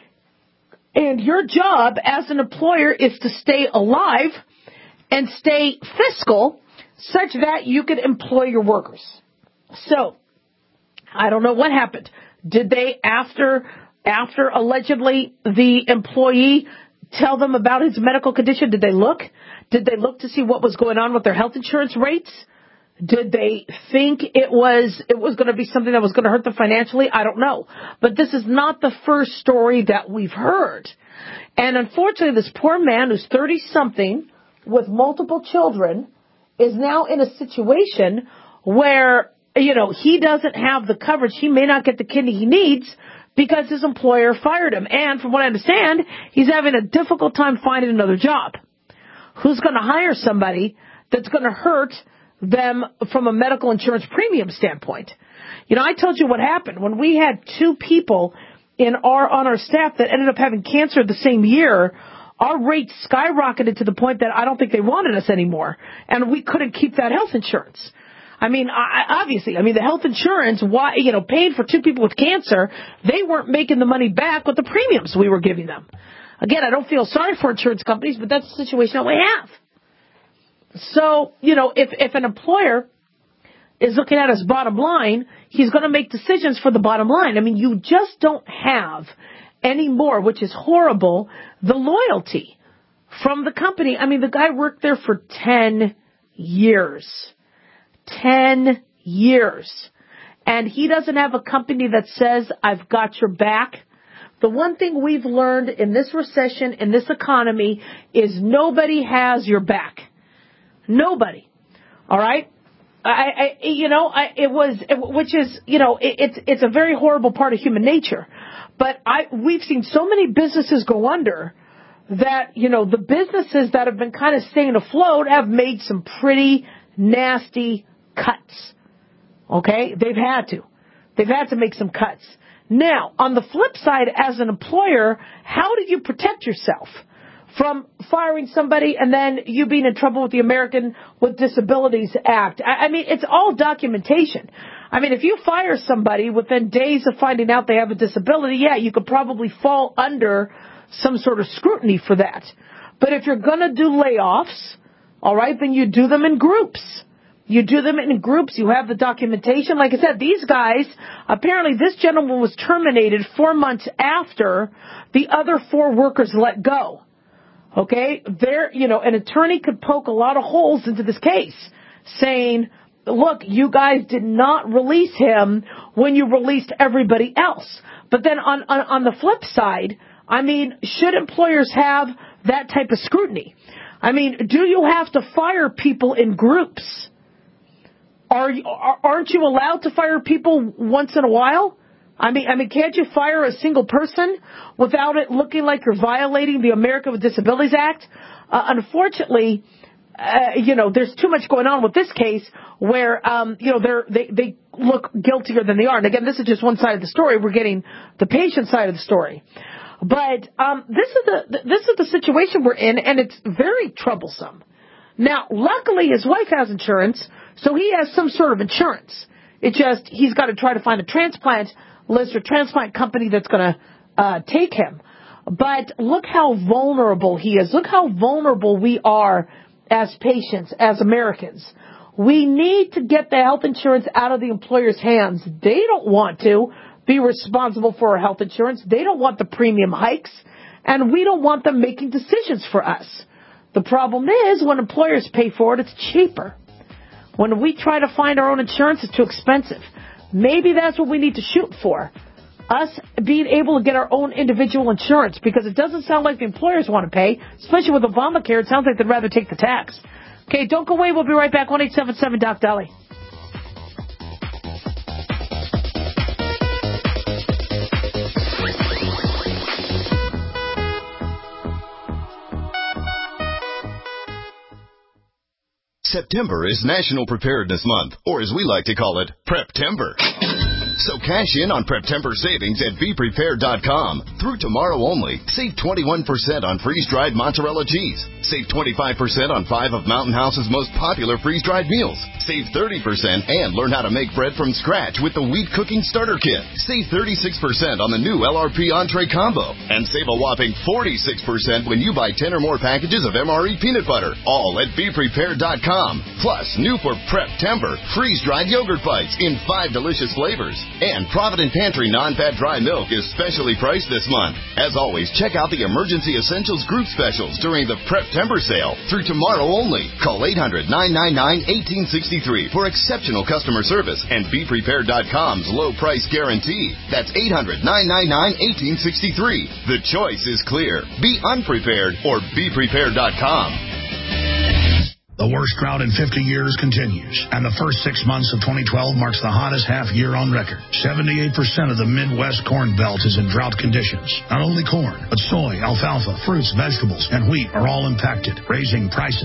And your job as an employer is to stay alive and stay fiscal such that you can employ your workers. So, I don't know what happened. Did they, after after allegedly the employee tell them about his medical condition, did they look? Did they look to see what was going on with their health insurance rates? Did they think it was it was going to be something that was going to hurt them financially? I don't know. But this is not the first story that we've heard. And unfortunately, this poor man who's thirty-something with multiple children is now in a situation where, you know, he doesn't have the coverage. He may not get the kidney he needs because his employer fired him. And from what I understand, he's having a difficult time finding another job. Who's going to hire somebody that's going to hurt them from a medical insurance premium standpoint? You know, I told you what happened when we had two people in our on our staff that ended up having cancer the same year. Our rates skyrocketed to the point that I don't think they wanted us anymore, and we couldn't keep that health insurance. I mean, I, obviously, I mean, the health insurance, why, you know, paid for two people with cancer, they weren't making the money back with the premiums we were giving them. Again, I don't feel sorry for insurance companies, but that's the situation that we have. So, you know, if, if an employer is looking at his bottom line, he's going to make decisions for the bottom line. I mean, you just don't have anymore, which is horrible, the loyalty from the company. I mean, the guy worked there for ten years. ten years. And he doesn't have a company that says, I've got your back. The one thing we've learned in this recession, in this economy, is nobody has your back. Nobody. All right? I, I you know, I, it was, it, which is, you know, it, it's, it's a very horrible part of human nature. But I, we've seen so many businesses go under that, you know, the businesses that have been kind of staying afloat have made some pretty nasty cuts. Okay? They've had to. They've had to make some cuts. Now, on the flip side, as an employer, how do you protect yourself from firing somebody and then you being in trouble with the American with Disabilities Act? I, I mean, it's all documentation. I mean, if you fire somebody within days of finding out they have a disability, yeah, you could probably fall under some sort of scrutiny for that. But if you're going to do layoffs, all right, then you do them in groups. You do them in groups. You have the documentation. Like I said, these guys, apparently this gentleman was terminated four months after the other four workers let go. Okay? There, you know, an attorney could poke a lot of holes into this case saying, look, you guys did not release him when you released everybody else. But then on, on, on the flip side, I mean, should employers have that type of scrutiny? I mean, do you have to fire people in groups? Are you, aren't you allowed to fire people once in a while? I mean, I mean, can't you fire a single person without it looking like you're violating the America with Disabilities Act? Uh, unfortunately, uh, you know, there's too much going on with this case where, um, you know, they're, they they look guiltier than they are. And again, this is just one side of the story. We're getting the patient side of the story. But um, this is the this is the situation we're in, and it's very troublesome. Now, luckily, his wife has insurance. So he has some sort of insurance. It just, he's got to try to find a transplant list or transplant company that's going to uh, take him. But look how vulnerable he is. Look how vulnerable we are as patients, as Americans. We need to get the health insurance out of the employer's hands. They don't want to be responsible for our health insurance. They don't want the premium hikes. And we don't want them making decisions for us. The problem is when employers pay for it, it's cheaper. When we try to find our own insurance, it's too expensive. Maybe that's what we need to shoot for. Us being able to get our own individual insurance, because it doesn't sound like the employers want to pay, especially with Obamacare. It sounds like they'd rather take the tax. Okay, don't go away. We'll be right back. one eight seven seven Doc Dolly. September is National Preparedness Month, or as we like to call it, Prep-tember. So cash in on Prep-tember savings at be prepared dot com. Through tomorrow only, save twenty-one percent on freeze-dried mozzarella cheese. Save twenty-five percent on five of Mountain House's most popular freeze-dried meals. Save thirty percent and learn how to make bread from scratch with the Wheat Cooking Starter Kit. Save thirty-six percent on the new L R P Entree Combo. And save a whopping forty-six percent when you buy ten or more packages of M R E peanut butter. All at be prepared dot com. Plus, new for Prep-tember, freeze-dried yogurt bites in five delicious flavors. And Provident Pantry non-fat dry milk is specially priced this month. As always, check out the Emergency Essentials group specials during the Prep-tember sale through tomorrow only. Call eight hundred, nine nine nine, one eight six three for exceptional customer service and be prepared dot com's low price guarantee. That's eight hundred, nine nine nine, one eight six three. The choice is clear. Be unprepared or be prepared dot com. The worst drought in fifty years continues, and the first six months of twenty twelve marks the hottest half year on record. seventy-eight percent of the Midwest Corn Belt is in drought conditions. Not only corn, but soy, alfalfa, fruits, vegetables, and wheat are all impacted, raising prices. The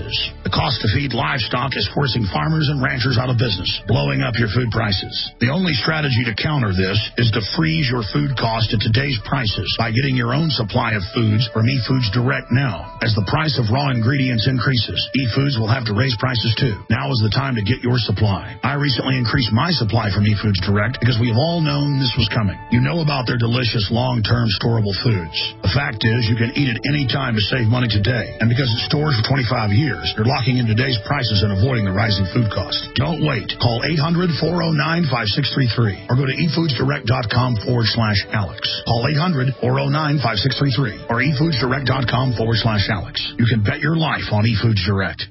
The cost to feed livestock is forcing farmers and ranchers out of business, blowing up your food prices. The only strategy to counter this is to freeze your food cost at today's prices by getting your own supply of foods from eFoods Direct now. As the price of raw ingredients increases, eFoods will have to raise prices too. Now is the time to get your supply. I recently increased my supply from eFoods Direct because we've all known this was coming. You know about their delicious long-term storable foods. The fact is you can eat it any time to save money today. And because it stores for twenty-five years, you're locking in today's prices and avoiding the rising food cost. Don't wait. Call eight hundred, four oh nine, five six three three or go to efoodsdirect.com forward slash Alex. Call eight hundred, four oh nine, five six three three or efoodsdirect.com forward slash Alex. You can bet your life on eFoods Direct.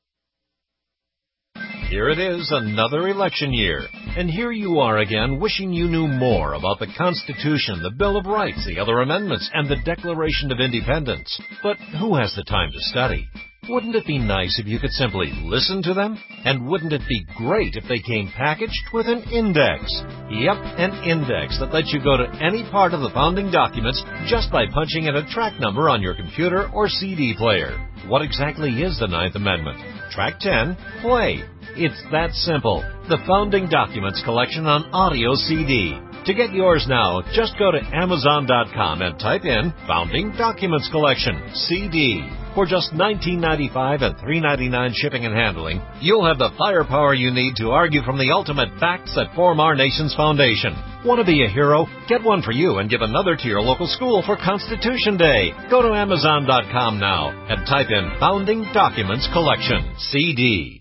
Here it is, another election year. And here you are again, wishing you knew more about the Constitution, the Bill of Rights, the other amendments, and the Declaration of Independence. But who has the time to study? Wouldn't it be nice if you could simply listen to them? And wouldn't it be great if they came packaged with an index? Yep, an index that lets you go to any part of the founding documents just by punching in a track number on your computer or C D player. What exactly is the Ninth Amendment? Track ten, play. It's that simple. The Founding Documents Collection on audio C D. To get yours now, just go to amazon dot com and type in Founding Documents Collection, C D. For just nineteen ninety-five dollars and three ninety-nine shipping and handling, you'll have the firepower you need to argue from the ultimate facts that form our nation's foundation. Want to be a hero? Get one for you and give another to your local school for Constitution Day. Go to amazon dot com now and type in Founding Documents Collection, C D.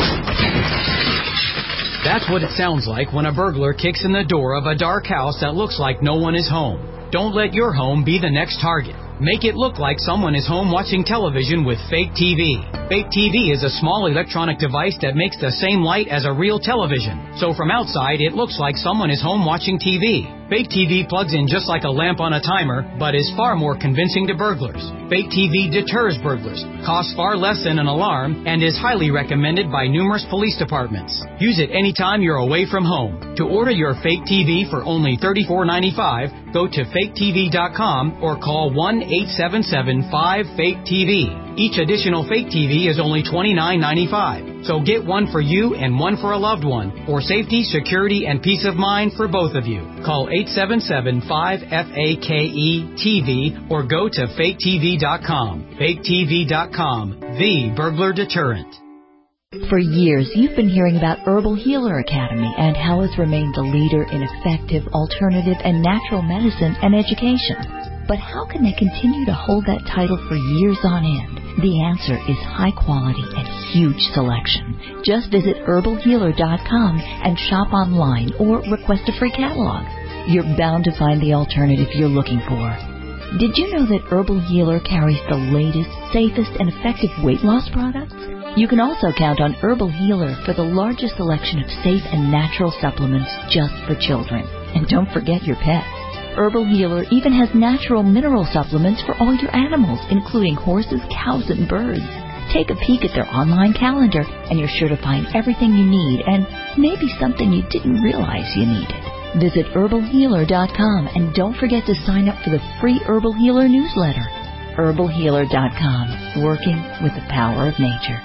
That's what it sounds like when a burglar kicks in the door of a dark house that looks like no one is home. Don't let your home be the next target. Make it look like someone is home watching television with Fake T V. Fake T V is a small electronic device that makes the same light as a real television. So from outside, it looks like someone is home watching T V. Fake T V plugs in just like a lamp on a timer, but is far more convincing to burglars. Fake T V deters burglars, costs far less than an alarm, and is highly recommended by numerous police departments. Use it anytime you're away from home. To order your Fake T V for only thirty-four ninety-five, go to fake t v dot com or call one eight seven seven five fake T V. Each additional Fake T V is only twenty-nine ninety-five. So get one for you and one for a loved one, for safety, security, and peace of mind for both of you. Call eight seven seven five F A K E T V or go to fake t v dot com. fake t v dot com, the burglar deterrent. For years, you've been hearing about Herbal Healer Academy and how it's remained the leader in effective, alternative, and natural medicine and education. But how can they continue to hold that title for years on end? The answer is high quality and huge selection. Just visit herbal healer dot com and shop online or request a free catalog. You're bound to find the alternative you're looking for. Did you know that Herbal Healer carries the latest, safest, and effective weight loss products? You can also count on Herbal Healer for the largest selection of safe and natural supplements just for children. And don't forget your pets. Herbal Healer even has natural mineral supplements for all your animals, including horses, cows, and birds. Take a peek at their online calendar, and you're sure to find everything you need and maybe something you didn't realize you needed. Visit herbal healer dot com and don't forget to sign up for the free Herbal Healer newsletter. herbal healer dot com, working with the power of nature.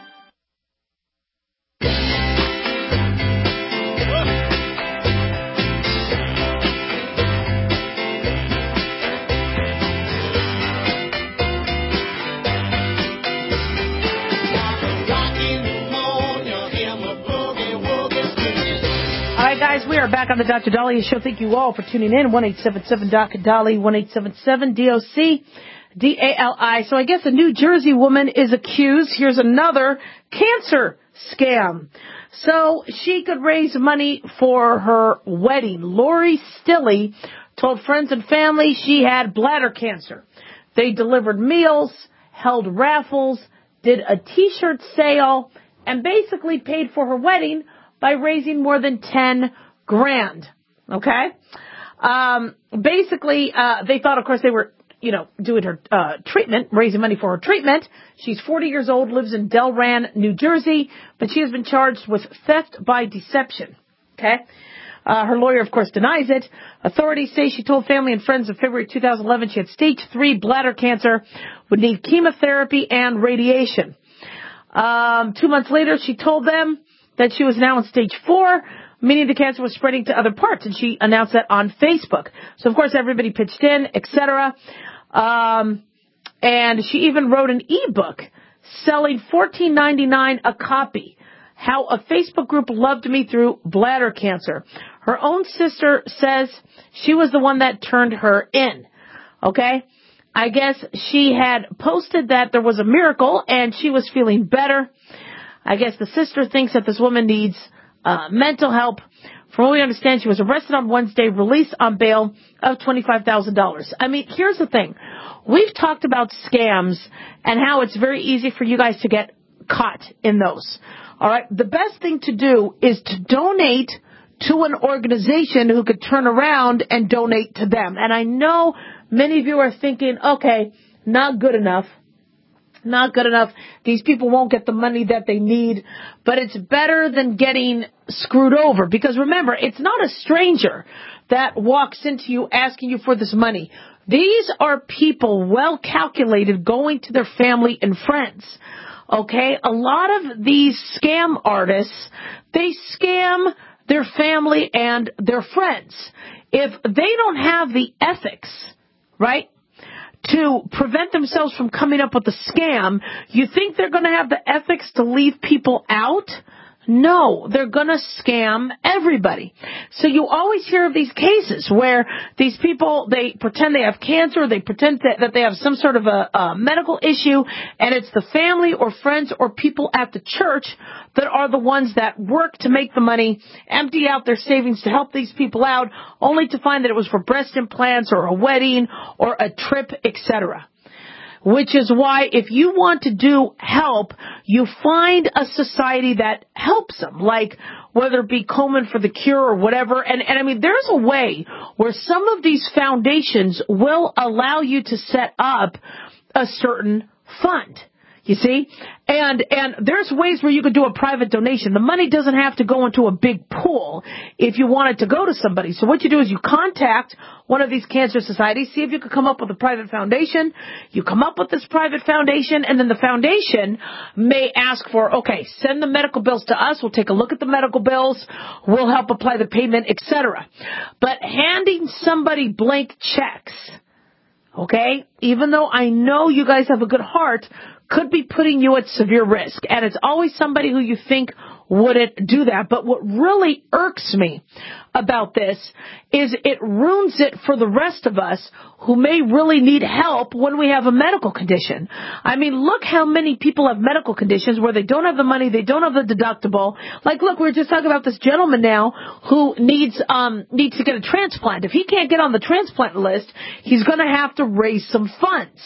Guys, we are back on the Doctor Dahlia Show. Thank you all for tuning in. one eight seven seven D O C Dali, one eight seven seven D O C D A L I. So I guess a New Jersey woman is accused. Here's another cancer scam. So she could raise money for her wedding. Lori Stilley told friends and family she had bladder cancer. They delivered meals, held raffles, did a T-shirt sale, and basically paid for her wedding by raising more than ten grand. Okay? Um, basically, uh, they thought, of course, they were, you know, doing her, uh, treatment, raising money for her treatment. She's forty years old, lives in Delran, New Jersey, but she has been charged with theft by deception. Okay? Uh, her lawyer, of course, denies it. Authorities say she told family and friends in February two thousand eleven she had stage three bladder cancer, would need chemotherapy and radiation. Um, two months later, she told them that she was now in stage four, meaning the cancer was spreading to other parts, and she announced that on Facebook. So, of course, everybody pitched in, et cetera. Um, and she even wrote an ebook selling fourteen ninety-nine a copy, How a Facebook Group Loved Me Through Bladder Cancer. Her own sister says she was the one that turned her in. Okay? I guess she had posted that there was a miracle and she was feeling better. I guess the sister thinks that this woman needs uh, mental help. From what we understand, she was arrested on Wednesday, released on bail of twenty-five thousand dollars. I mean, here's the thing. We've talked about scams and how it's very easy for you guys to get caught in those. All right? The best thing to do is to donate to an organization who could turn around and donate to them. And I know many of you are thinking, okay, not good enough. Not good enough. These people won't get the money that they need. But it's better than getting screwed over. Because remember, it's not a stranger that walks into you asking you for this money. These are people well calculated going to their family and friends. Okay? A lot of these scam artists, they scam their family and their friends. If they don't have the ethics, right, to prevent themselves from coming up with a scam, you think they're going to have the ethics to leave people out? No, they're going to scam everybody. So you always hear of these cases where these people, they pretend they have cancer, they pretend that, that they have some sort of a, a medical issue, and it's the family or friends or people at the church that are the ones that work to make the money, empty out their savings to help these people out, only to find that it was for breast implants or a wedding or a trip, et cetera. Which is why if you want to do help, you find a society that helps them, like whether it be Komen for the Cure or whatever. And, and I mean, there's a way where some of these foundations will allow you to set up a certain fund. You see? And, and there's ways where you could do a private donation. The money doesn't have to go into a big pool if you want it to go to somebody. So what you do is you contact one of these cancer societies, see if you could come up with a private foundation. You come up with this private foundation, and then the foundation may ask for, okay, send the medical bills to us. We'll take a look at the medical bills. We'll help apply the payment, et cetera. But handing somebody blank checks, okay, even though I know you guys have a good heart, could be putting you at severe risk. And it's always somebody who you think wouldn't do that. But what really irks me about this is it ruins it for the rest of us who may really need help when we have a medical condition. I mean, look how many people have medical conditions where they don't have the money, they don't have the deductible. Like, look, we were just talking about this gentleman now who needs um needs to get a transplant. If he can't get on the transplant list, he's going to have to raise some funds.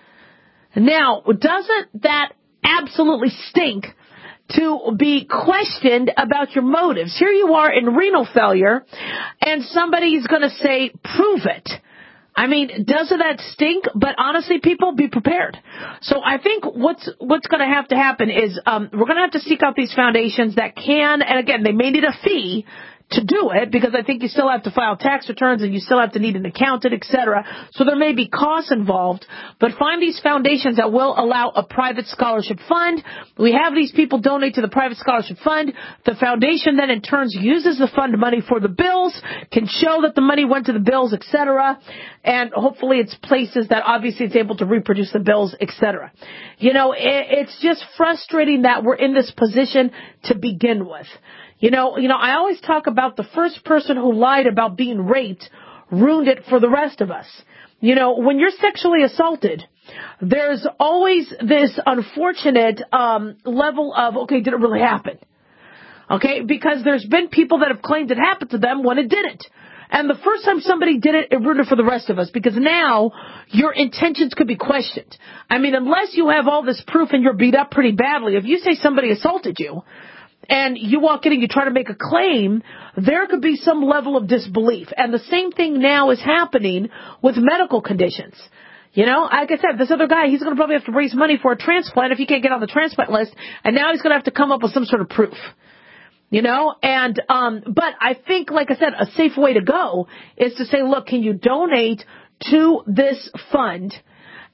Now, doesn't that absolutely stink to be questioned about your motives? Here you are in renal failure, and somebody's going to say, prove it. I mean, doesn't that stink? But honestly, people, be prepared. So I think what's what's going to have to happen is um, we're going to have to seek out these foundations that can, and again, they may need a fee to do it, because I think you still have to file tax returns and you still have to need an accountant, et cetera. So there may be costs involved, but find these foundations that will allow a private scholarship fund. We have these people donate to the private scholarship fund. The foundation then in turn uses the fund money for the bills, can show that the money went to the bills, et cetera. And hopefully it's places that obviously it's able to reproduce the bills, et cetera. You know, it, it's just frustrating that we're in this position to begin with. You know, you know, I always talk about the first person who lied about being raped ruined it for the rest of us. You know, when you're sexually assaulted, there's always this unfortunate um, level of, okay, did it really happen? Okay, because there's been people that have claimed it happened to them when it didn't. And the first time somebody did it, it ruined it for the rest of us, because now your intentions could be questioned. I mean, unless you have all this proof and you're beat up pretty badly, if you say somebody assaulted you, and you walk in and you try to make a claim, there could be some level of disbelief. And the same thing now is happening with medical conditions. You know, like I said, this other guy, he's going to probably have to raise money for a transplant if he can't get on the transplant list. And now he's going to have to come up with some sort of proof. You know, and, um, but I think, like I said, a safe way to go is to say, look, can you donate to this fund?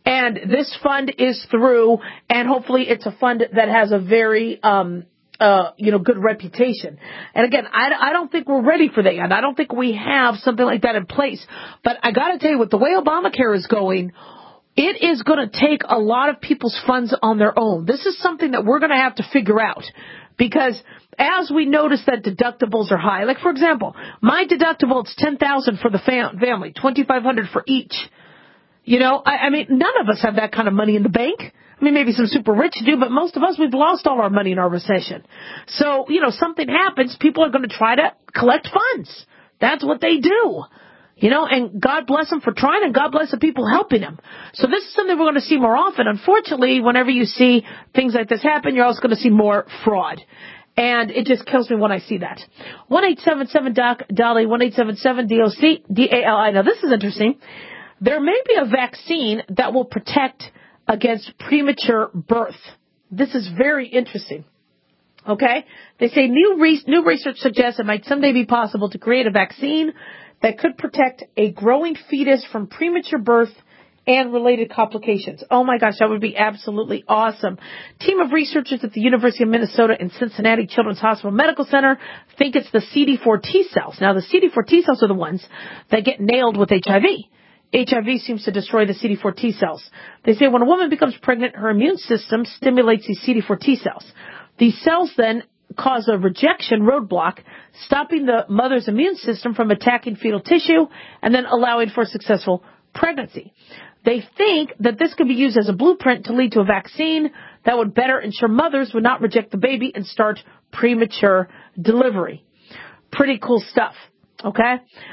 And this fund is through, and hopefully it's a fund that has a very, um, uh, you know, good reputation. And again, I, I don't think we're ready for that yet. I don't think we have something like that in place. But I got to tell you, with the way Obamacare is going, it is going to take a lot of people's funds on their own. This is something that we're going to have to figure out. Because as we notice that deductibles are high, like for example, my deductible is ten thousand dollars for the fam- family, twenty-five hundred dollars for each. You know, I, I mean, none of us have that kind of money in the bank. I mean, maybe some super rich do, but most of us, we've lost all our money in our recession. So, you know, something happens, people are going to try to collect funds. That's what they do. You know, and God bless them for trying, and God bless the people helping them. So this is something we're going to see more often. Unfortunately, whenever you see things like this happen, you're also going to see more fraud. And it just kills me when I see that. one eight seven seven D O C, Dolly, one eight seven seven D O C, D A L I. Now, this is interesting. There may be a vaccine that will protect against premature birth. This is very interesting. Okay? They say new, re- new research suggests it might someday be possible to create a vaccine that could protect a growing fetus from premature birth and related complications. Oh my gosh, that would be absolutely awesome. Team of researchers at the University of Minnesota and Cincinnati Children's Hospital Medical Center think it's the C D four T cells. Now, the C D four T cells are the ones that get nailed with H I V. H I V seems to destroy the C D four T cells. They say when a woman becomes pregnant, her immune system stimulates these C D four T cells. These cells then cause a rejection roadblock, stopping the mother's immune system from attacking fetal tissue and then allowing for successful pregnancy. They think that this could be used as a blueprint to lead to a vaccine that would better ensure mothers would not reject the baby and start premature delivery. Pretty cool stuff, okay?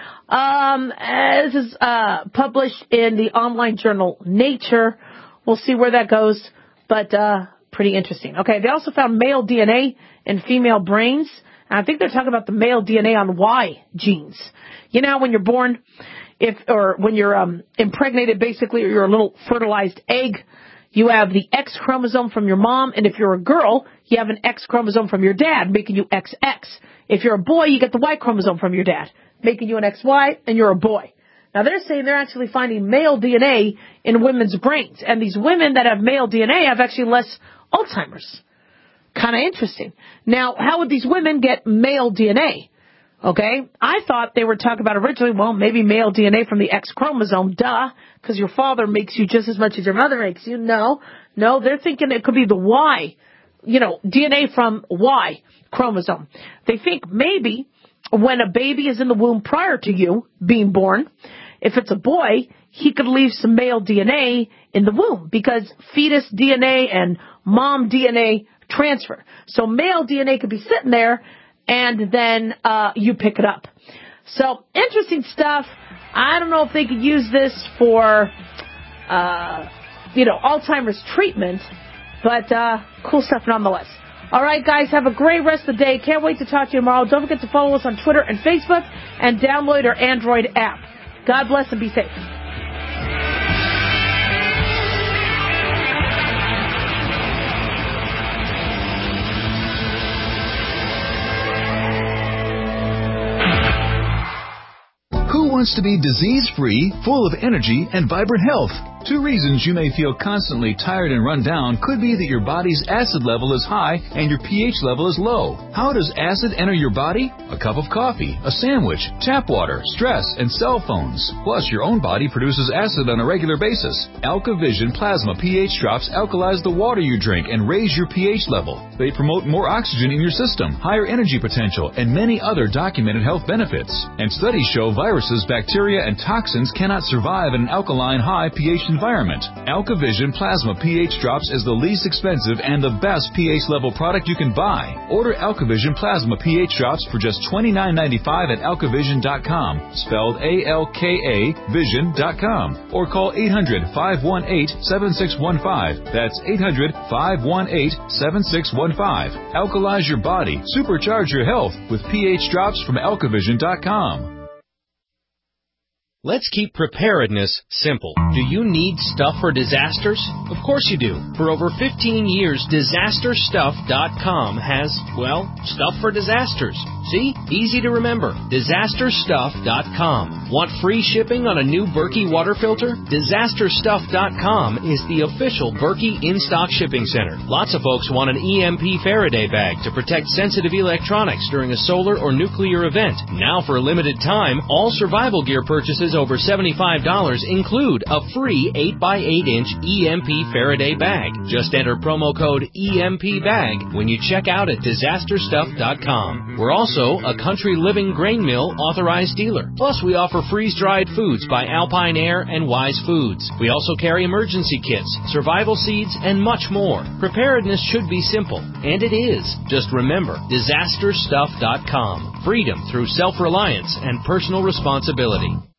Um, this is uh, published in the online journal Nature. We'll see where that goes, but uh, pretty interesting. Okay, they also found male D N A in female brains. And I think they're talking about the male D N A on Y genes. You know, when you're born, if or when you're um, impregnated, basically, or you're a little fertilized egg, you have the X chromosome from your mom, and if you're a girl, you have an X chromosome from your dad, making you X X. If you're a boy, you get the Y chromosome from your dad, making you an X Y, and you're a boy. Now, they're saying they're actually finding male D N A in women's brains, and these women that have male D N A have actually less Alzheimer's. Kind of interesting. Now, how would these women get male D N A? Okay, I thought they were talking about originally, well, maybe male D N A from the X chromosome, duh, because your father makes you just as much as your mother makes you. No, no, they're thinking it could be the Y, you know, D N A from Y chromosome. They think maybe when a baby is in the womb prior to you being born, if it's a boy, he could leave some male D N A in the womb because fetus D N A and mom D N A transfer. So male D N A could be sitting there, and then uh, you pick it up. So, interesting stuff. I don't know if they could use this for, uh, you know, Alzheimer's treatment, but uh, cool stuff nonetheless. All right, guys, have a great rest of the day. Can't wait to talk to you tomorrow. Don't forget to follow us on Twitter and Facebook, and download our Android app. God bless and be safe. Who wants to be disease-free, full of energy, and vibrant health? Two reasons you may feel constantly tired and run down could be that your body's acid level is high and your pH level is low. How does acid enter your body? A cup of coffee, a sandwich, tap water, stress, and cell phones. Plus, your own body produces acid on a regular basis. AlkaVision Plasma pH drops alkalize the water you drink and raise your pH level. They promote more oxygen in your system, higher energy potential, and many other documented health benefits. And studies show viruses, bacteria, and toxins cannot survive in an alkaline high pH environment. AlkaVision Plasma pH Drops is the least expensive and the best pH level product you can buy. Order AlkaVision Plasma pH Drops for just twenty-nine ninety-five at alkavision dot com, spelled A L K A vision dot com, or call eight hundred, five one eight, seven six one five. That's eight hundred, five one eight, seven six one five. Alkalize your body, supercharge your health with pH Drops from alkavision dot com. Let's keep preparedness simple. Do you need stuff for disasters? Of course you do. For over fifteen years, disaster stuff dot com has, well, stuff for disasters. See? Easy to remember. disaster stuff dot com. Want free shipping on a new Berkey water filter? disaster stuff dot com is the official Berkey in-stock shipping center. Lots of folks want an E M P Faraday bag to protect sensitive electronics during a solar or nuclear event. Now, for a limited time, all survival gear purchases over seventy-five dollars include a free eight by eight inch E M P Faraday bag. Just enter promo code E M P bag when you check out at disaster stuff dot com. We're also a Country Living Grain Mill authorized dealer. Plus, we offer freeze-dried foods by Alpine Air and Wise Foods. We also carry emergency kits, survival seeds, and much more. Preparedness should be simple, and it is. Just remember, disaster stuff dot com. Freedom through self-reliance and personal responsibility.